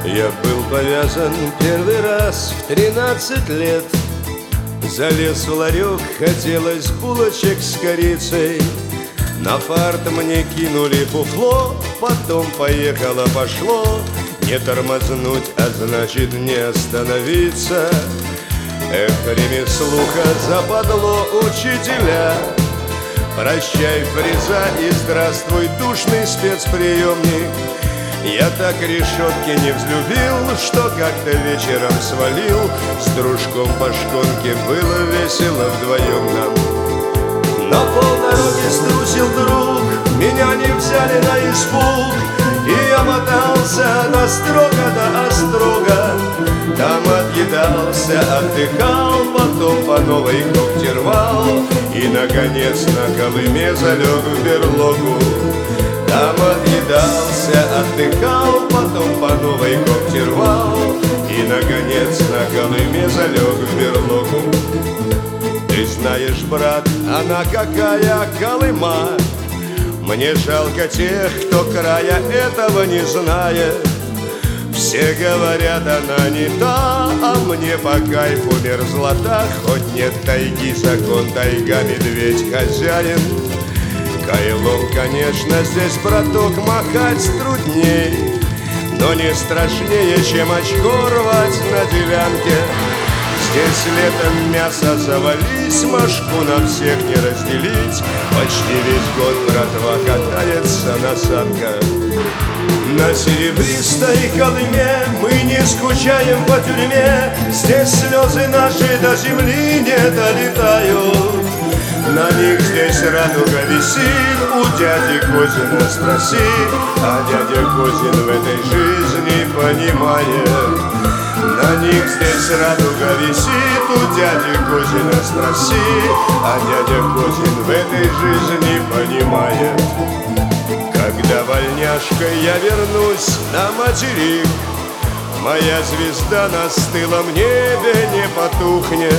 Я был повязан первый раз в 13 лет. Залез в ларек, хотелось булочек с корицей. На фарт мне кинули фуфло, потом поехало-пошло. Не тормознуть, а значит не остановиться. Эх, ремеслуха западло, учителя. Прощай, фреза, и здравствуй, душный спецприемник. Я так решетки не взлюбил, что как-то вечером свалил. С дружком по шконке было весело вдвоем нам. На полдороги струсил друг, меня не взяли на испуг. И я мотался до строга до острога. Там отъедался, отдыхал, потом по новой когти рвал. И, наконец, на Колыме залег в берлогу. Там отъедался, отдыхал, потом по новой когти рвал. И, наконец, на Колыме залег в берлогу. Ты знаешь, брат, она какая Колыма. Мне жалко тех, кто края этого не знает. Все говорят, она не та, а мне по кайфу мерзлота. Хоть нет тайги, закон, тайга, медведь хозяин. Кайлом, конечно, здесь проток махать трудней, но не страшнее, чем очко рвать на делянке. Здесь летом мясо завались, мошку на всех не разделить. Почти весь год братва катается на санках. На серебристой Колыме мы не скучаем по тюрьме. Здесь слезы наши до земли не долетают. На них здесь радуга висит, у дяди Козина спроси. А дядя Козин в этой жизни понимает. На них здесь радуга висит, у дяди Козина спроси. А дядя Козин в этой жизни понимает. Когда вольняшкой я вернусь на материк, моя звезда на стылом небе не потухнет.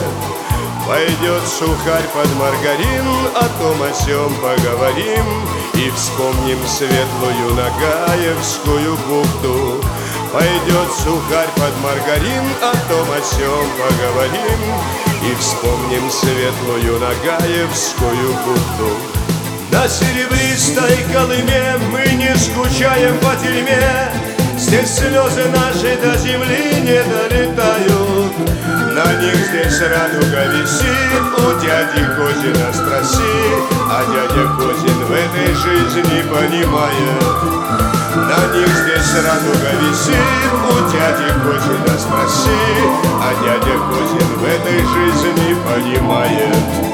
Пойдет сухарь под маргарин, о том о сём поговорим. И вспомним светлую Нагаевскую бухту. Пойдет сухарь под маргарин, о том о сём поговорим. И вспомним светлую Нагаевскую бухту. На серебристой Колыме мы не скучаем по тюрьме. Здесь слезы наши до земли не долетают. На них здесь радуга висит, у дяди Козина спроси. А дядя Козин в этой жизни понимает. На них здесь радуга висит, у дяди Козина спроси. А дядя Козин в этой жизни понимает.